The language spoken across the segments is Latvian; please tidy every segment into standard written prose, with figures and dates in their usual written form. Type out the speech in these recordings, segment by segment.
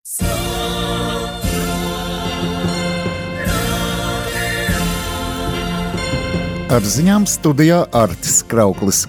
Ar ziņām studijā Artis Krauklis.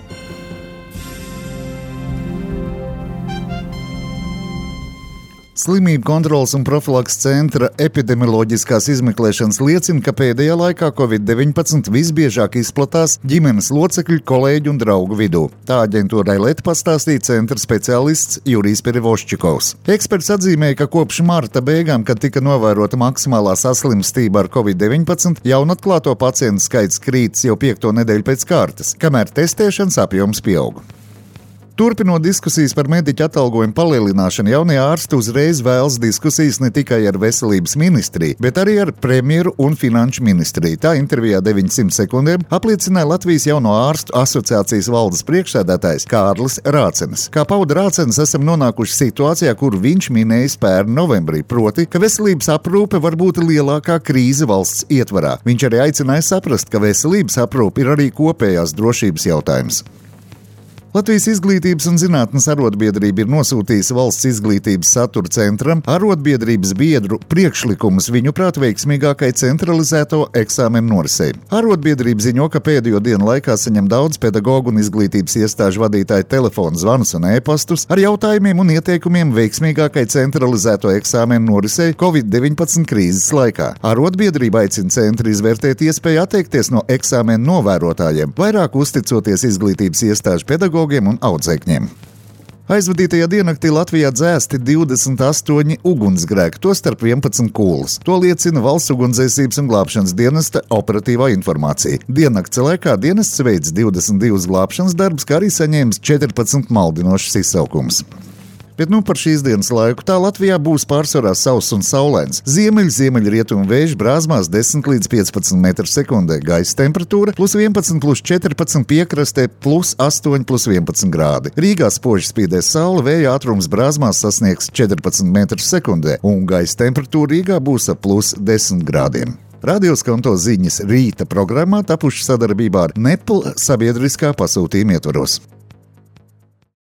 Slimību kontroles un profilakses centra epidemioloģiskās izmeklēšanas liecina, ka pēdējā laikā Covid-19 visbiežāk izplatās ģimenes locekļu, kolēģu un draugu vidū. Tā aģentūrai LET pastāstīja centra speciālists Jurijs Perivoščikovs. Eksperts atzīmēja, ka kopš marta beigām, kad tika novērota maksimālā saslimstība ar Covid-19, jaunatklāto pacientu skaits krītas jau 5. nedēļu pēc kārtas, kamēr testēšanas apjoms pieaug. Turpinot diskusijas par mediķu atalgojumu palielināšanu, jaunie ārsti uzreiz vēlas diskusijas ne tikai ar veselības ministriju, bet arī ar premjeru un finanšu ministriju. Tā intervijā 900 sekundēm apliecināja Latvijas jauno ārstu asociācijas valdes priekšsēdētājs Kārlis Rācenis. Kā pauda Rācenis, esam nonākuši situācijā, kur viņš minējis pērn novembrī, proti, ka veselības aprūpe var būt lielākā krīze valsts ietvarā. Viņš arī aicināja saprast, ka veselības aprūpe ir arī kopējās drošības jautājums. Latvijas Izglītības un zinātnes arotbiedrība ir nosūtījusi Valsts izglītības satura centram arotbiedrības biedru priekšlikumus viņuprāt veiksmīgākai centralizēto eksāmenu norisei. Arotbiedrība ziņo, ka pēdējo dienu laikā saņem daudz pedagogu un izglītības iestāžu vadītāju telefonu zvanus un e-pastus ar jautājumiem un ieteikumiem veiksmīgākai centralizēto eksāmenu norisei Covid-19 krīzes laikā. Arotbiedrība aicina centru izvērtēt iespēju atteikties no eksāmenu novērotājiem, vairāk uzticoties izglītības iestāžu pedagogiem un audzēkņiem. Aizvadītajā diennaktī Latvijā dzēsti 28 ugunsgrēki, tostarp 11 kūlas. To liecina Valsts ugunsdzēsības un glābšanas dienesta operatīvā informācija. Diennakts laikā dienests veids 22 glābšanas darbus, kā arī saņēmis 14 maldinošas izsaukumus. Bet par šīs dienas laiku tā Latvijā būs pārsvarā sauss un saulains. Ziemeļrietumu vējš brāzmās 10 līdz 15 m/sekundē, gaisa temperatūra +11+14, piekrastē +8+11 grādi. Rīgā spoži spīdēs saule, vēja ātrums brāzmās sasniegs 14 m/sekundē, un gaisa temperatūra Rīgā būs ap +10 grādiem. Radio Skonto ziņas rīta programmā tapuši sadarbībā ar Nepal sabiedriskā pasūtījuma ietvaros.